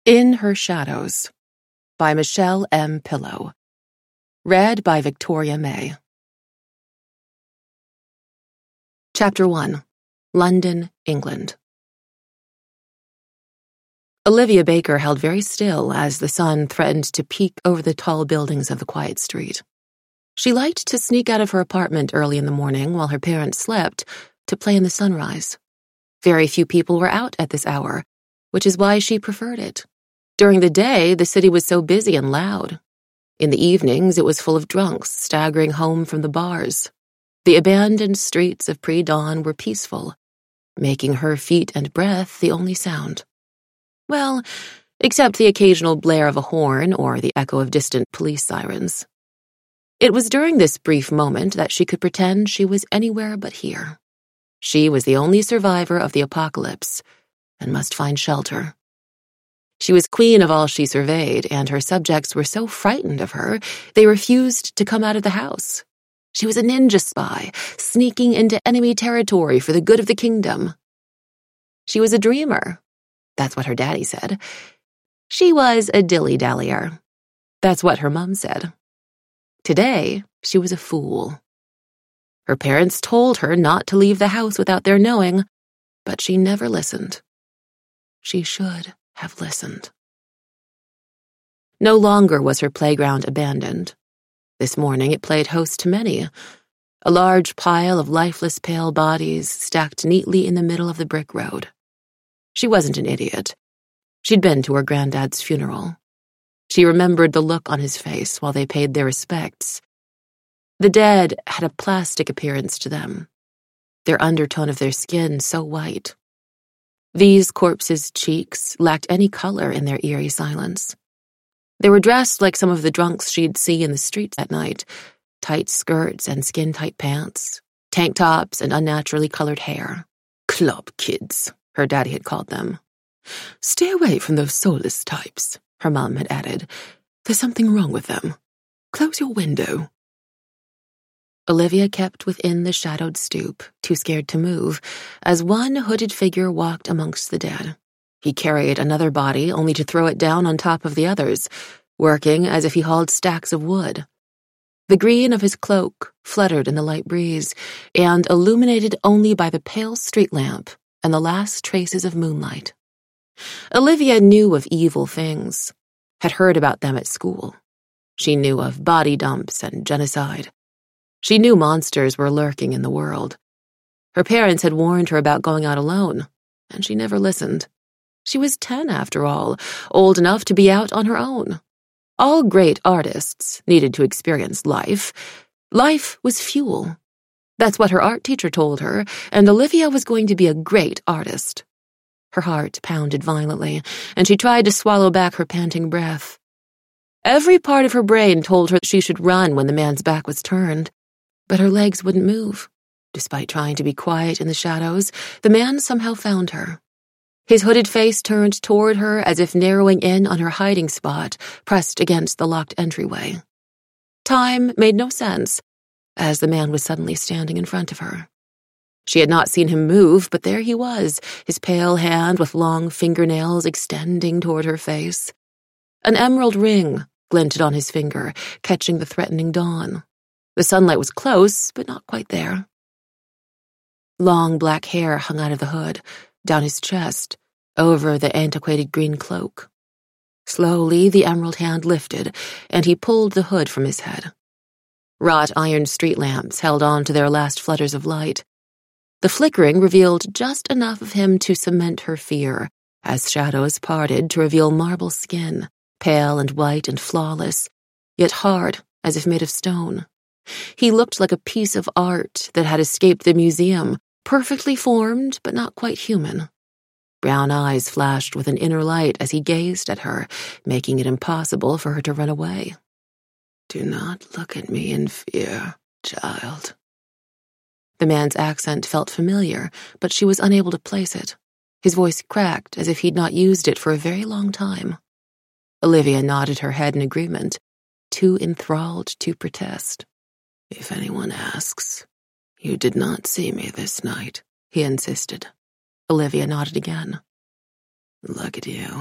In Her Shadows by Michelle M. Pillow. Read by Victoria May. Chapter 1. London, England. Olivia Baker held very still as the sun threatened to peek over the tall buildings of the quiet street. She liked to sneak out of her apartment early in the morning while her parents slept to play in the sunrise. Very few people were out at this hour, which is why she preferred it. During the day, the city was so busy and loud. In the evenings, it was full of drunks staggering home from the bars. The abandoned streets of pre-dawn were peaceful, making her feet and breath the only sound. Well, except the occasional blare of a horn or the echo of distant police sirens. It was during this brief moment that she could pretend she was anywhere but here. She was the only survivor of the apocalypse and must find shelter. She was queen of all she surveyed, and her subjects were so frightened of her, they refused to come out of the house. She was a ninja spy, sneaking into enemy territory for the good of the kingdom. She was a dreamer. That's what her daddy said. She was a dilly-dallyer. That's what her mom said. Today, she was a fool. Her parents told her not to leave the house without their knowing, but she never listened. She should have listened. No longer was her playground abandoned. This morning it played host to many, a large pile of lifeless pale bodies stacked neatly in the middle of the brick road. She wasn't an idiot. She'd been to her granddad's funeral. She remembered the look on his face while they paid their respects. The dead had a plastic appearance to them, their undertone of their skin so white. These corpses' cheeks lacked any color in their eerie silence. They were dressed like some of the drunks she'd see in the streets at night, tight skirts and skin-tight pants, tank tops and unnaturally colored hair. Club kids, her daddy had called them. Stay away from those soulless types, her mom had added. There's something wrong with them. Close your window. Olivia kept within the shadowed stoop, too scared to move, as one hooded figure walked amongst the dead. He carried another body only to throw it down on top of the others, working as if he hauled stacks of wood. The green of his cloak fluttered in the light breeze, and illuminated only by the pale street lamp and the last traces of moonlight. Olivia knew of evil things, had heard about them at school. She knew of body dumps and genocide. She knew monsters were lurking in the world. Her parents had warned her about going out alone, and she never listened. She was 10, after all, old enough to be out on her own. All great artists needed to experience life. Life was fuel. That's what her art teacher told her, and Olivia was going to be a great artist. Her heart pounded violently, and she tried to swallow back her panting breath. Every part of her brain told her she should run when the man's back was turned. But her legs wouldn't move. Despite trying to be quiet in the shadows, the man somehow found her. His hooded face turned toward her as if narrowing in on her hiding spot, pressed against the locked entryway. Time made no sense, as the man was suddenly standing in front of her. She had not seen him move, but there he was, his pale hand with long fingernails extending toward her face. An emerald ring glinted on his finger, catching the threatening dawn. The sunlight was close, but not quite there. Long black hair hung out of the hood, down his chest, over the antiquated green cloak. Slowly, the emerald hand lifted, and he pulled the hood from his head. Wrought iron street lamps held on to their last flutters of light. The flickering revealed just enough of him to cement her fear, as shadows parted to reveal marble skin, pale and white and flawless, yet hard as if made of stone. He looked like a piece of art that had escaped the museum, perfectly formed but not quite human. Brown eyes flashed with an inner light as he gazed at her, making it impossible for her to run away. Do not look at me in fear, child. The man's accent felt familiar, but she was unable to place it. His voice cracked as if he'd not used it for a very long time. Olivia nodded her head in agreement, too enthralled to protest. If anyone asks, you did not see me this night, he insisted. Olivia nodded again. Look at you.